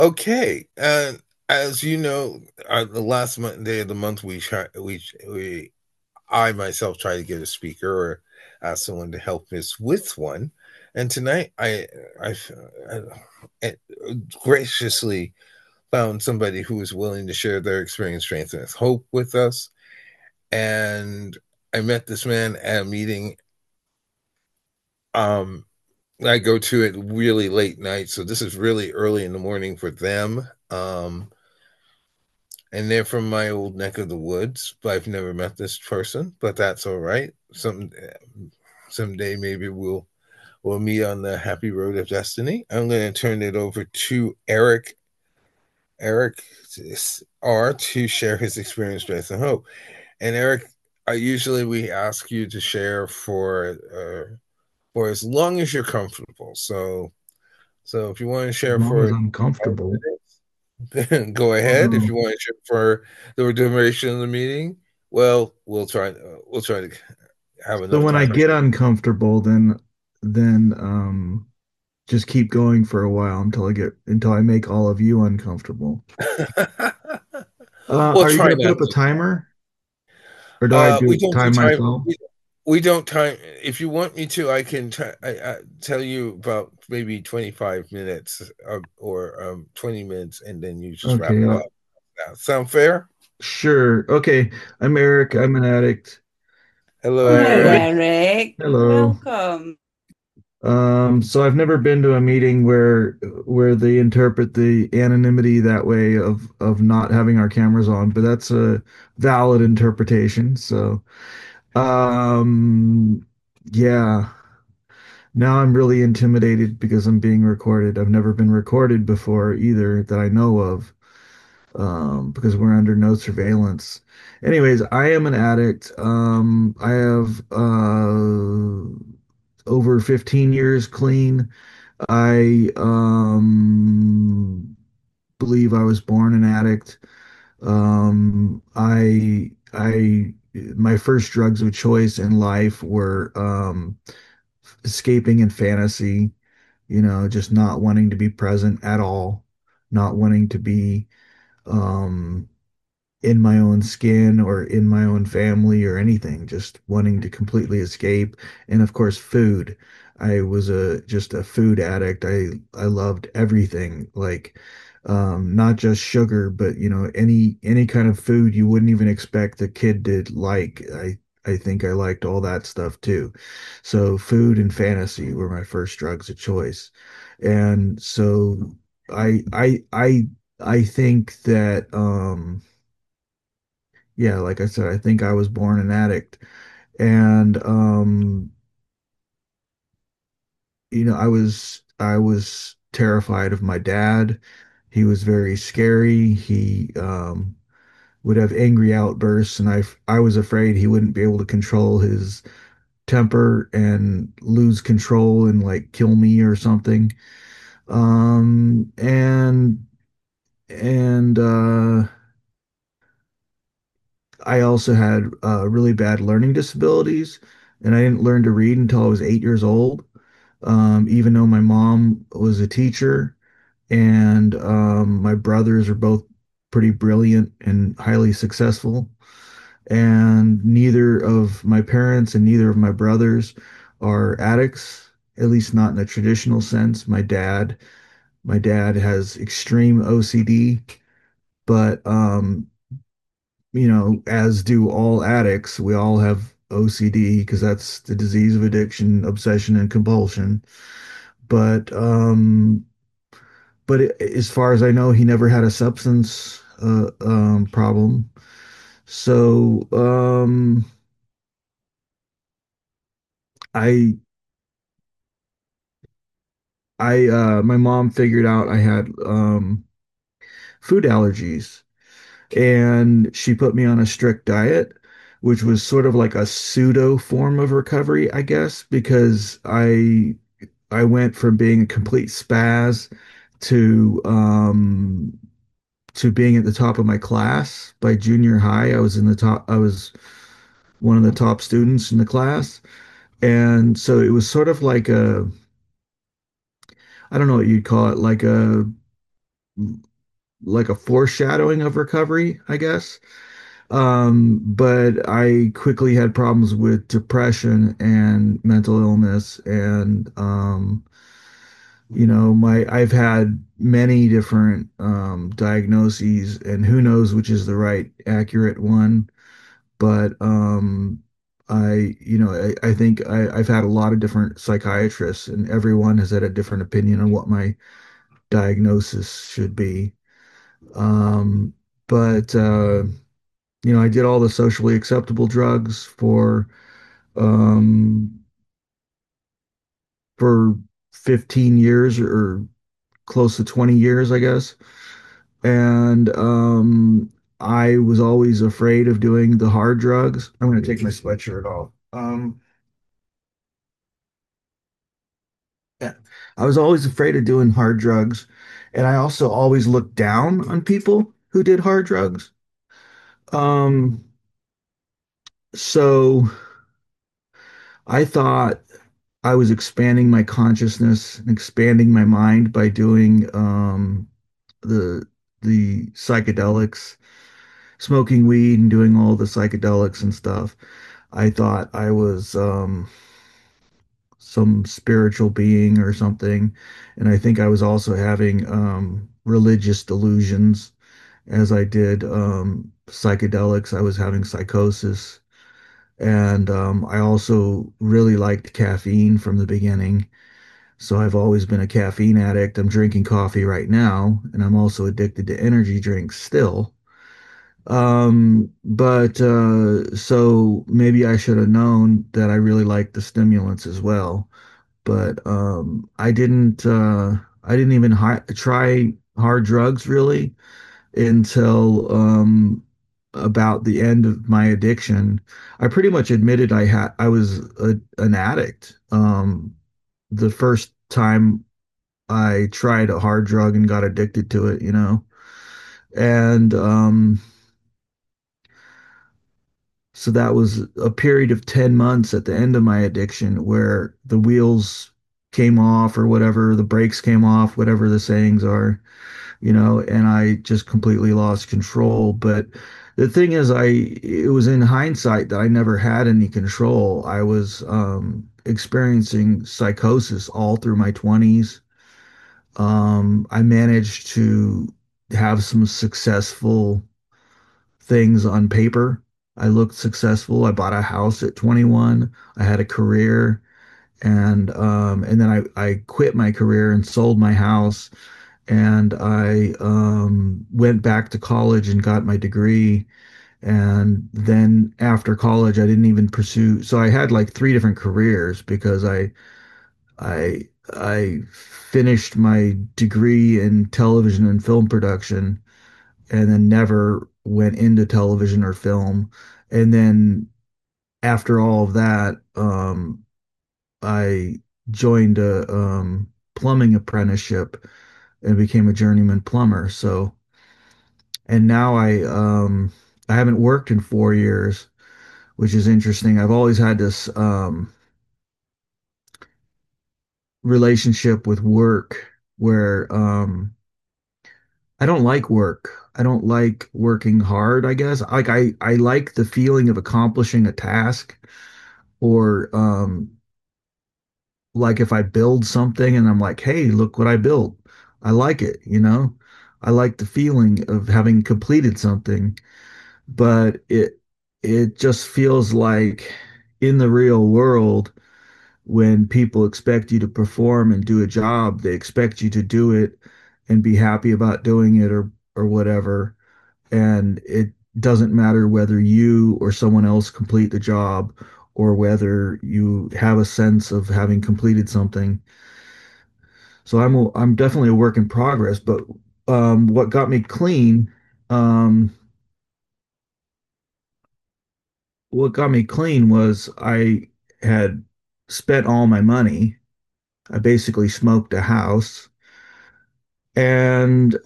Okay, as you know, the last day of the month, I myself try to get a speaker or ask someone to help us with one. And tonight, I graciously found somebody who was willing to share their experience, strength, and hope with us. And I met this man at a meeting. Um, I go to it really late night, so this is really early in the morning for them. And they're from my old neck of the woods, but I've never met this person, but that's all right. Someday maybe we'll meet on the happy road of destiny. I'm going to turn it over to Eric R to share his experience, strength, and hope. And Eric, I usually we ask you to share for as long as you're comfortable. So if you want to As share long as for I'm five comfortable. minutes, go ahead. If you Um, want to share for the duration of the meeting, well, we'll try to have so enough when I time. get uncomfortable, then just keep going for a while until I make all of you uncomfortable. We'll Are you try gonna put not up a to. timer or do I We do don't do time time. myself? We don't time. If you want me to, I can tell you about maybe 25 minutes or 20 minutes, and then you just wrap Okay, it up. Sound fair? sure. Okay, I'm Eric. I'm an addict. Hello, Hello, Eric. Um, Eric. hello. Welcome. So I've never been to a meeting where they interpret the anonymity that way of not having our cameras on, but that's a valid interpretation. So, um, yeah. Now I'm really intimidated because I'm being recorded. I've never been recorded before either that I know of, because we're under no surveillance. Anyways, I am an addict. I have over 15 years clean. I believe I was born an addict. My first drugs of choice in life were escaping in fantasy, just not wanting to be present at all, not wanting to be um in my own skin or in my own family or anything, just wanting to completely escape. And of course, food. I was a just a food addict. I loved everything, like not just sugar, but any kind of food you wouldn't even expect the kid to like. I think I liked all that stuff too. So food and fantasy were my first drugs of choice. And so I I I I think that yeah, like I said, I think I was born an addict. And I was terrified of my dad. He was very scary. He would have angry outbursts, and I was afraid he wouldn't be able to control his temper and lose control and like kill me or something. Um and and I also had really bad learning disabilities, and I didn't learn to read until I was 8 years old. Even though my mom was a teacher and my brothers are both pretty brilliant and highly successful, and neither of my parents and neither of my brothers are addicts, at least not in a traditional sense. My dad has extreme OCD, but as do all addicts, we all have OCD because that's the disease of addiction, obsession, and compulsion. But as far as I know, he never had a substance problem. So I my mom figured out I had food allergies, and she put me on a strict diet, which was sort of like a pseudo form of recovery, I guess, because I went from being a complete spaz to um to being at the top of my class by junior high. I was one of the top students in the class. And so it was sort of like I don't know what you'd call it, like like a foreshadowing of recovery, I guess. But I quickly had problems with depression and mental illness, and my I've had many different diagnoses, and who knows which is the right accurate one. But I think I've had a lot of different psychiatrists, and everyone has had a different opinion on what my diagnosis should be. Um, but I did all the socially acceptable drugs um, for 15 years or close to 20 years, I guess. And I was always afraid of doing the hard drugs. I'm going to take my sweatshirt off. Yeah. I was always afraid of doing hard drugs. And I also always looked down on people who did hard drugs. Um, so I thought I was expanding my consciousness and expanding my mind by doing the the psychedelics, smoking weed and doing all the psychedelics and stuff. I thought I was some spiritual being or something, and I think I was also having religious delusions as I did psychedelics. I was having psychosis, and I also really liked caffeine from the beginning. So I've always been a caffeine addict. I'm drinking coffee right now, and I'm also addicted to energy drinks still. But so maybe I should have known that I really liked the stimulants as well. But I didn't even try hard drugs really until about the end of my addiction. I pretty much admitted I was an addict. The first time I tried a hard drug and got addicted to it, and so that was a period of 10 months at the end of my addiction where the wheels came off or whatever, the brakes came off, whatever the sayings are, and I just completely lost control. But the thing is, it was in hindsight that I never had any control. I was experiencing psychosis all through my 20s. I managed to have some successful things on paper. I looked successful. I bought a house at 21. I had a career, and then I quit my career and sold my house, and I went back to college and got my degree. And then after college, I didn't even pursue. So I had like three different careers because I finished my degree in television and film production and then never went into television or film. And then after all of that, I joined a plumbing apprenticeship and became a journeyman plumber. So, and now I haven't worked in 4 years, which is interesting. I've always had this relationship with work where I don't like work. I don't like working hard, I guess. Like I like the feeling of accomplishing a task or like if I build something and I'm like, "Hey, look what I built." I like it. I like the feeling of having completed something, but it just feels like in the real world when people expect you to perform and do a job, they expect you to do it and be happy about doing it or whatever. And it doesn't matter whether you or someone else complete the job or whether you have a sense of having completed something. So I'm definitely a work in progress, but what got me clean, um, what got me clean was I had spent all my money. I basically smoked a house, and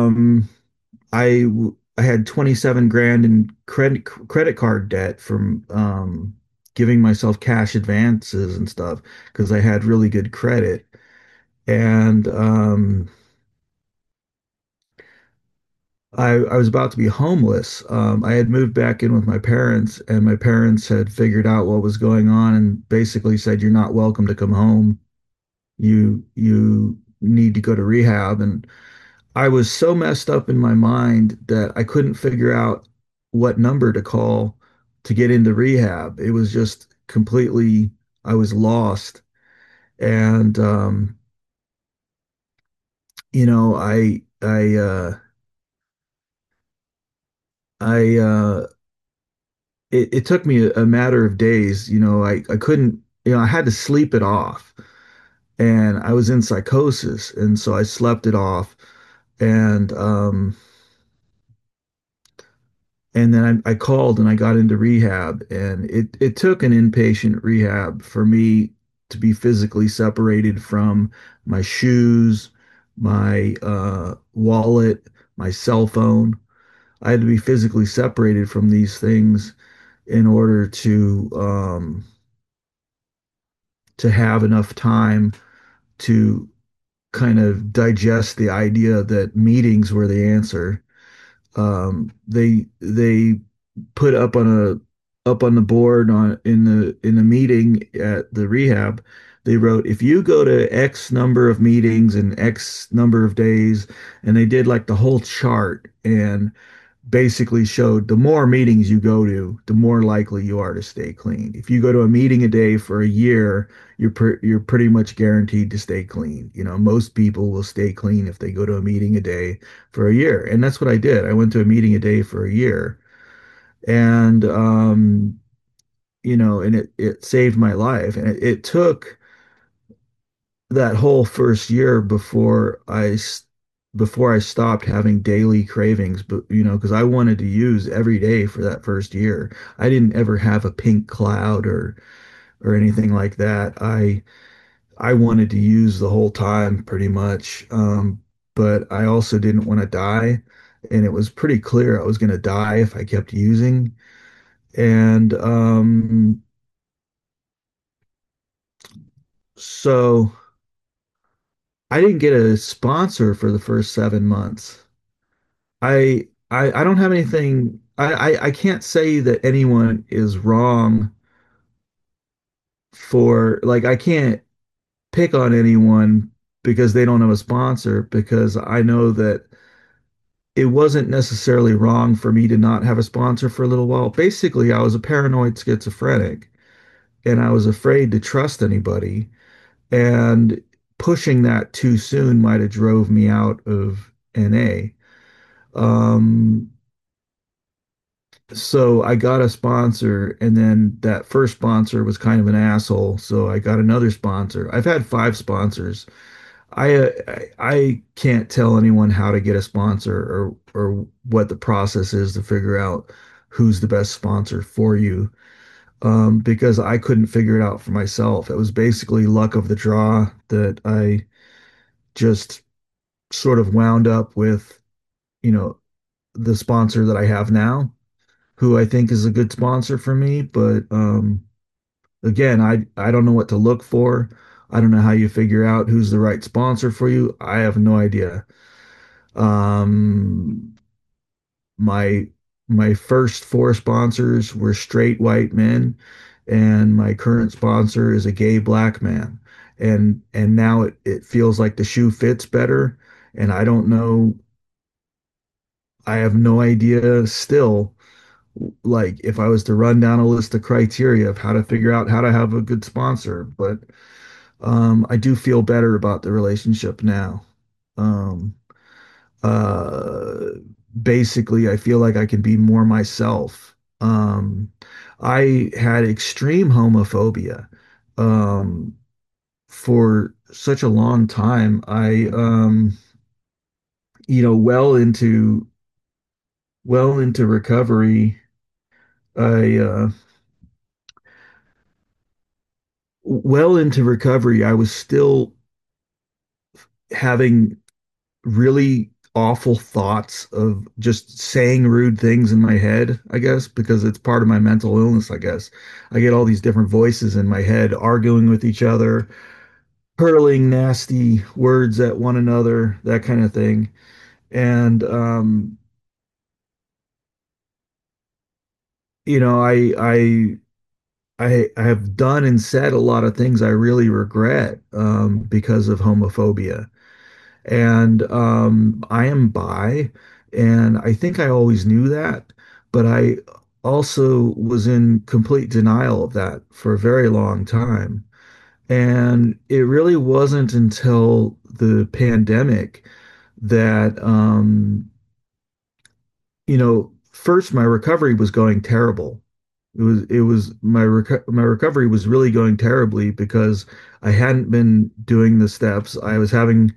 I had 27 grand in credit card debt from giving myself cash advances and stuff because I had really good credit. And I was about to be homeless. I had moved back in with my parents, and my parents had figured out what was going on and basically said, "You're not welcome to come home. You need to go to rehab." And I was so messed up in my mind that I couldn't figure out what number to call to get into rehab. It was just completely, I was lost. And you know, I it took me a matter of days. I couldn't, I had to sleep it off, and I was in psychosis, and so I slept it off. And and then I called and I got into rehab, and it took an inpatient rehab for me to be physically separated from my shoes, my wallet, my cell phone. I had to be physically separated from these things in order to have enough time to kind of digest the idea that meetings were the answer. They put up on the board on in the meeting at the rehab. They wrote, if you go to X number of meetings in X number of days, and they did like the whole chart and basically showed the more meetings you go to, the more likely you are to stay clean. If you go to a meeting a day for a year, you're pretty much guaranteed to stay clean. Most people will stay clean if they go to a meeting a day for a year. And that's what I did. I went to a meeting a day for a year. And and it saved my life. And it took that whole first year before I stopped having daily cravings, but because I wanted to use every day for that first year. I didn't ever have a pink cloud or anything like that. I wanted to use the whole time pretty much. But I also didn't want to die, and it was pretty clear I was going to die if I kept using. And so I didn't get a sponsor for the first 7 months. I don't have anything. I can't say that anyone is wrong for, like, I can't pick on anyone because they don't have a sponsor, because I know that it wasn't necessarily wrong for me to not have a sponsor for a little while. Basically, I was a paranoid schizophrenic, and I was afraid to trust anybody, and pushing that too soon might have drove me out of NA. Um, So I got a sponsor, and then that first sponsor was kind of an asshole. So I got another sponsor. I've had 5 sponsors. I can't tell anyone how to get a sponsor or what the process is to figure out who's the best sponsor for you. Because I couldn't figure it out for myself. It was basically luck of the draw that I just sort of wound up with, you know, the sponsor that I have now, who I think is a good sponsor for me. But again, I don't know what to look for. I don't know how you figure out who's the right sponsor for you. I have no idea. Um, my my first 4 sponsors were straight white men, and my current sponsor is a gay black man. And now it feels like the shoe fits better. And I don't know. I have no idea still, like, if I was to run down a list of criteria of how to figure out how to have a good sponsor. But I do feel better about the relationship now. Um, uh, Basically, I feel like I can be more myself. I had extreme homophobia for such a long time. You know, well into recovery. I Well into recovery, I was still having really awful thoughts of just saying rude things in my head, I guess, because it's part of my mental illness, I guess. I get all these different voices in my head arguing with each other, hurling nasty words at one another, that kind of thing. And you know, I have done and said a lot of things I really regret because of homophobia. And I am bi, and I think I always knew that, but I also was in complete denial of that for a very long time. And it really wasn't until the pandemic that, first my recovery was going terrible. It was my recovery was really going terribly because I hadn't been doing the steps. I was having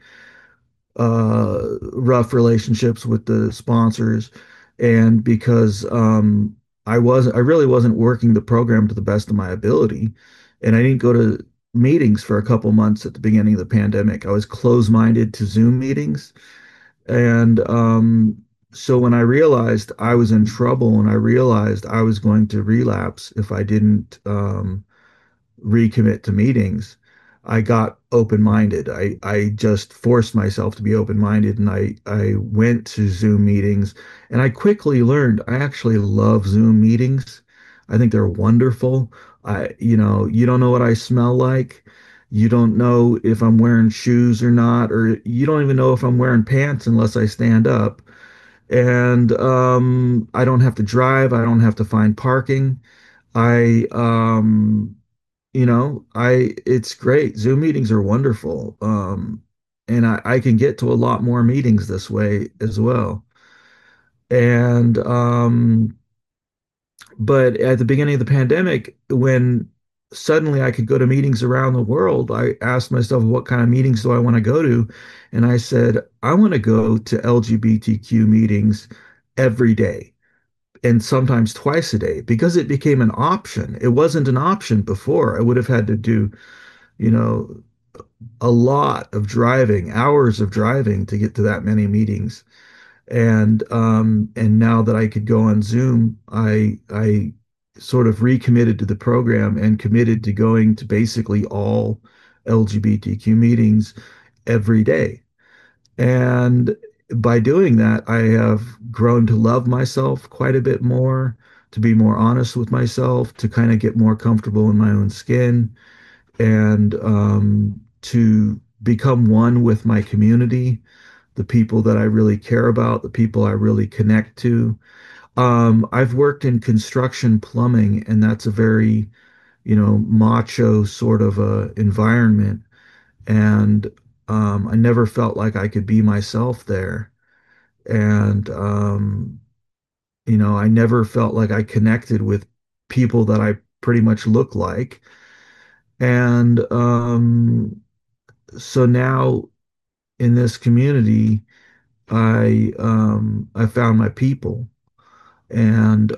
rough relationships with the sponsors, and because I really wasn't working the program to the best of my ability, and I didn't go to meetings for a couple months at the beginning of the pandemic. I was closed-minded to Zoom meetings, and so when I realized I was in trouble and I realized I was going to relapse if I didn't recommit to meetings, I got open-minded. I just forced myself to be open-minded, and I went to Zoom meetings, and I quickly learned I actually love Zoom meetings. I think they're wonderful. You don't know what I smell like. You don't know if I'm wearing shoes or not, or you don't even know if I'm wearing pants unless I stand up. And I don't have to drive. I don't have to find parking. I it's great. Zoom meetings are wonderful. And I can get to a lot more meetings this way as well. And but at the beginning of the pandemic, when suddenly I could go to meetings around the world, I asked myself, what kind of meetings do I want to go to? And I said, I want to go to LGBTQ meetings every day and sometimes twice a day because it became an option. It wasn't an option before. I would have had to do, you know, a lot of driving, hours of driving to get to that many meetings. And now that I could go on Zoom, I sort of recommitted to the program and committed to going to basically all LGBTQ meetings every day. And by doing that, I have grown to love myself quite a bit more, to be more honest with myself, to kind of get more comfortable in my own skin, and to become one with my community, the people that I really care about, the people I really connect to. I've worked in construction plumbing, and that's a very, macho sort of environment. And I never felt like I could be myself there. And, I never felt like I connected with people that I pretty much look like. And so now in this community, I found my people, and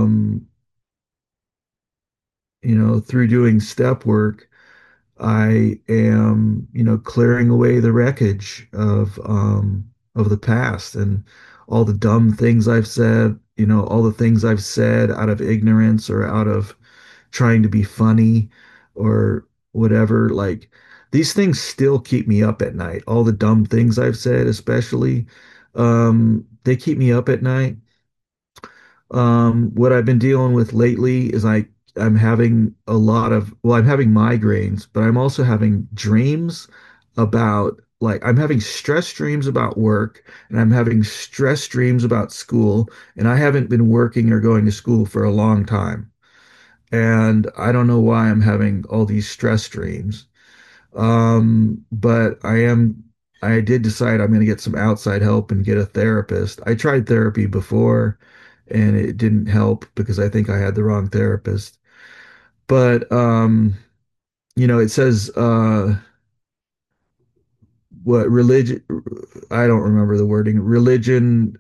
through doing step work, I am, clearing away the wreckage of the past and all the dumb things I've said, all the things I've said out of ignorance or out of trying to be funny or whatever. Like these things still keep me up at night. All the dumb things I've said, especially, they keep me up at night. What I've been dealing with lately is I'm having I'm having migraines, but I'm also having dreams about, like, I'm having stress dreams about work, and I'm having stress dreams about school, and I haven't been working or going to school for a long time. And I don't know why I'm having all these stress dreams. But I did decide I'm going to get some outside help and get a therapist. I tried therapy before and it didn't help because I think I had the wrong therapist. But, it says, what religion, I don't remember the wording, religion,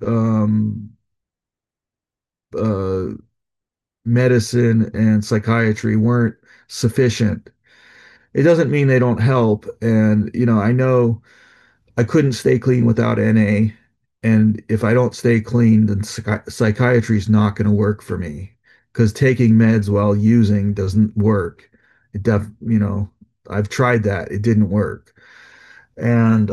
uh, medicine and psychiatry weren't sufficient. It doesn't mean they don't help. And, I know I couldn't stay clean without NA. And if I don't stay clean, then psychiatry is not going to work for me because taking meds while using doesn't work. I've tried that. It didn't work. And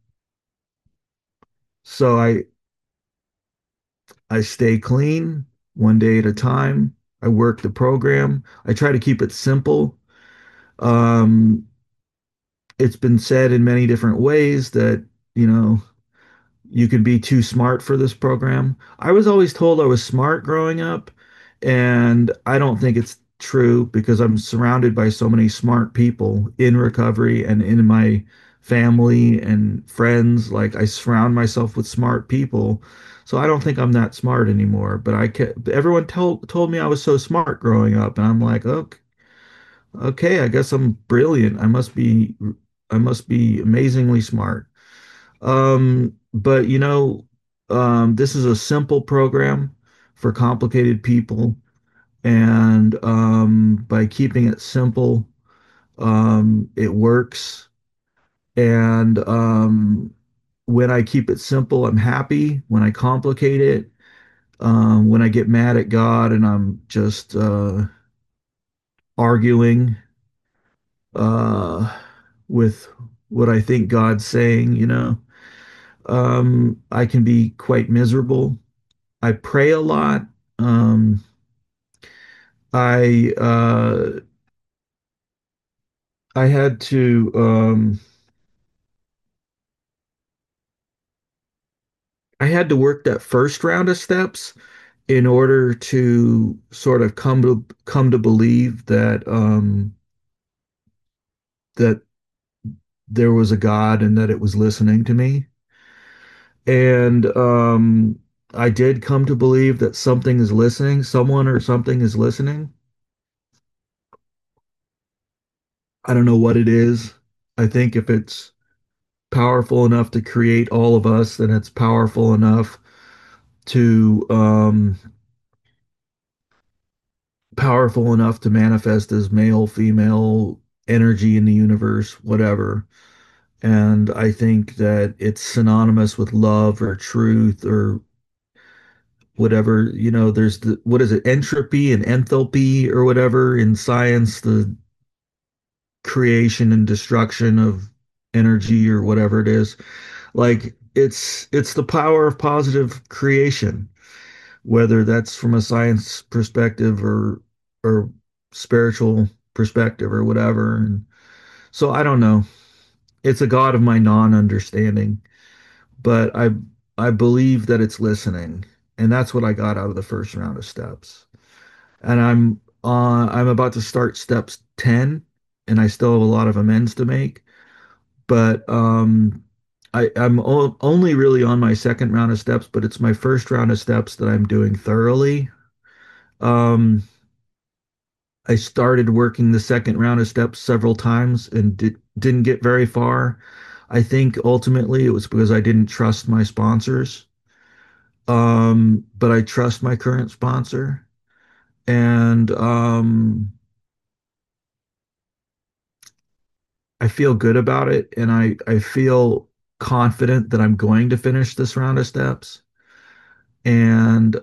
so I stay clean. one day at a time. I work the program. I try to keep it simple. Um, it's been said in many different ways that, you know, you can be too smart for this program. I was always told I was smart growing up, and I don't think it's true because I'm surrounded by so many smart people in recovery and in my family and friends. Like I surround myself with smart people. So I don't think I'm that smart anymore, but everyone told me I was so smart growing up, and I'm like, okay, okay, I guess I'm brilliant. I must be amazingly smart. But this is a simple program for complicated people. And by keeping it simple, it works. And when I keep it simple, I'm happy. When I complicate it, when I get mad at God and I'm just arguing uh, with what I think God's saying, I can be quite miserable. I pray a lot. Um, I I had to I had to work that first round of steps in order to sort of come to believe that there was a God and that it was listening to me. And I did come to believe that something is listening, someone or something is listening. I don't know what it is. I think if it's powerful enough to create all of us, then it's powerful enough to manifest as male, female energy in the universe, whatever. And I think that it's synonymous with love or truth or whatever. There's what is it, entropy and enthalpy or whatever in science, the creation and destruction of energy or whatever it is. Like it's the power of positive creation, whether that's from a science perspective or spiritual perspective or whatever. And so I don't know. It's a God of my non-understanding, but I believe that it's listening, and that's what I got out of the first round of steps. And I'm about to start steps 10, and I still have a lot of amends to make. But I'm only really on my second round of steps, but it's my first round of steps that I'm doing thoroughly. Um, I started working the second round of steps several times and didn't get very far. I think ultimately it was because I didn't trust my sponsors. But I trust my current sponsor, and I feel good about it, and I feel confident that I'm going to finish this round of steps. And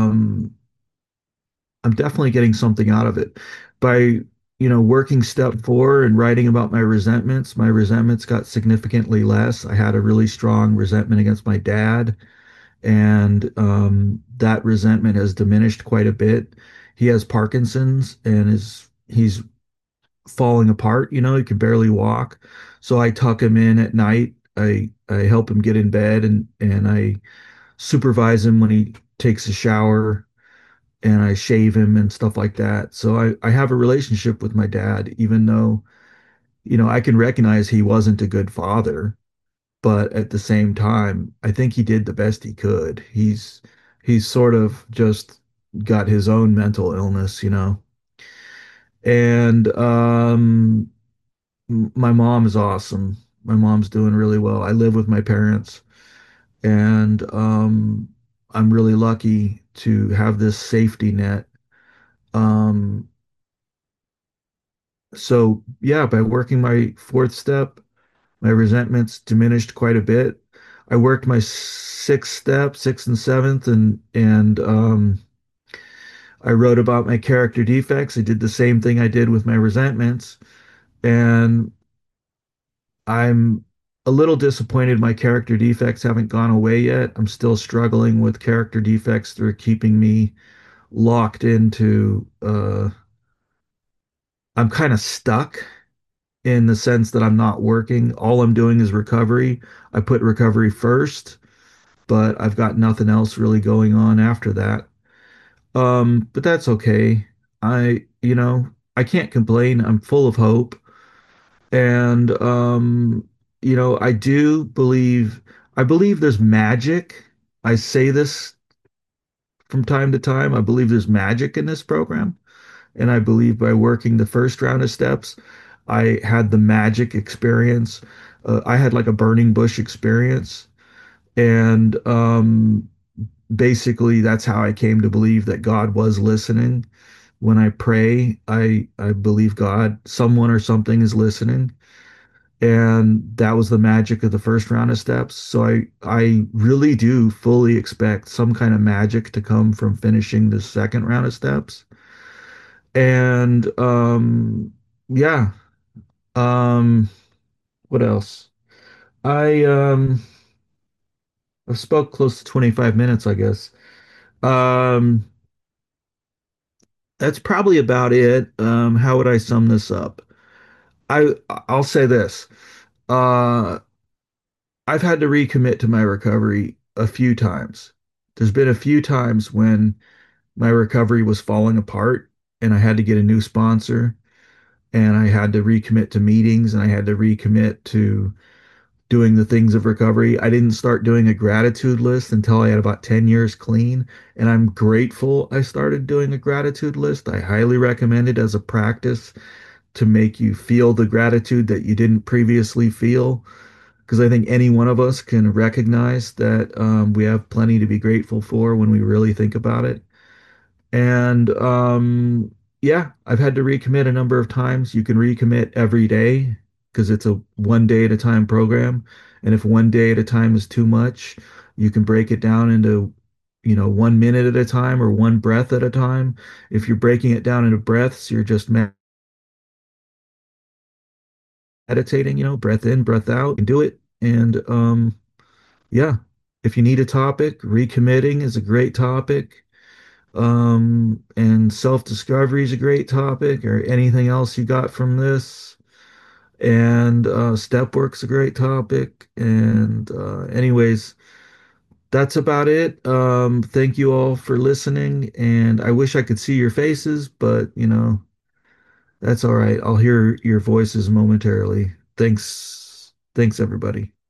I'm definitely getting something out of it by, working step 4 and writing about my resentments. My resentments got significantly less. I had a really strong resentment against my dad, and that resentment has diminished quite a bit. He has Parkinson's and he's falling apart. He can barely walk. So I tuck him in at night. I help him get in bed, and I supervise him when he takes a shower, and I shave him and stuff like that. So I have a relationship with my dad, even though, I can recognize he wasn't a good father, but at the same time, I think he did the best he could. He's sort of just got his own mental illness. And my mom is awesome. My mom's doing really well. I live with my parents, and I'm really lucky to have this safety net. Um, so yeah, by working my fourth step, my resentments diminished quite a bit. I worked my sixth step, sixth and seventh, and I wrote about my character defects. I did the same thing I did with my resentments, and I'm a little disappointed my character defects haven't gone away yet. I'm still struggling with character defects that are keeping me locked into I'm kind of stuck in the sense that I'm not working. All I'm doing is recovery. I put recovery first, but I've got nothing else really going on after that. But that's okay. I can't complain. I'm full of hope. And I believe there's magic. I say this from time to time. I believe there's magic in this program. And I believe by working the first round of steps, I had the magic experience. I had like a burning bush experience. And basically, that's how I came to believe that God was listening. When I pray, I believe God, someone or something is listening. And that was the magic of the first round of steps. So I really do fully expect some kind of magic to come from finishing the second round of steps. And yeah, um what else? I I've spoke close to 25 minutes, I guess. Um that's probably about it. How would I sum this up? I'll say this. Uh I've had to recommit to my recovery a few times. There's been a few times when my recovery was falling apart and I had to get a new sponsor and I had to recommit to meetings and I had to recommit to doing the things of recovery. I didn't start doing a gratitude list until I had about 10 years clean. And I'm grateful I started doing a gratitude list. I highly recommend it as a practice to make you feel the gratitude that you didn't previously feel. Because I think any one of us can recognize that we have plenty to be grateful for when we really think about it. And yeah, I've had to recommit a number of times. You can recommit every day because it's a one day at a time program. And if one day at a time is too much, you can break it down into, 1 minute at a time or one breath at a time. If you're breaking it down into breaths, you're just meditating, breath in, breath out, and do it. And yeah, if you need a topic, recommitting is a great topic. And self-discovery is a great topic, or anything else you got from this. And step work's a great topic. And anyways, that's about it. Thank you all for listening. And I wish I could see your faces, but that's all right. I'll hear your voices momentarily. Thanks. Thanks, everybody.